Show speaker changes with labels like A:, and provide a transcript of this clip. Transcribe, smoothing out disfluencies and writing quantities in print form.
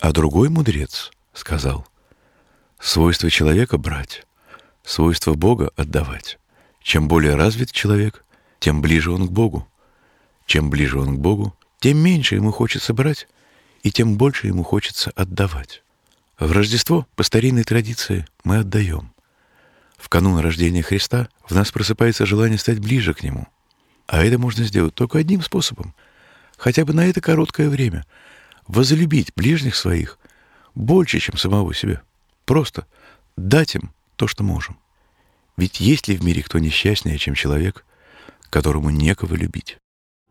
A: А другой мудрец сказал: свойство человека брать, свойство Бога отдавать. Чем более развит человек, тем ближе он к Богу. Чем ближе он к Богу, тем меньше ему хочется брать, и тем больше ему хочется отдавать. В Рождество, по старинной традиции, мы отдаем. В канун рождения Христа в нас просыпается желание стать ближе к Нему. А это можно сделать только одним способом. Хотя бы на это короткое время. Возлюбить ближних своих больше, чем самого себя. Просто дать им то, что можем. Ведь есть ли в мире кто несчастнее, чем человек, которому некого любить?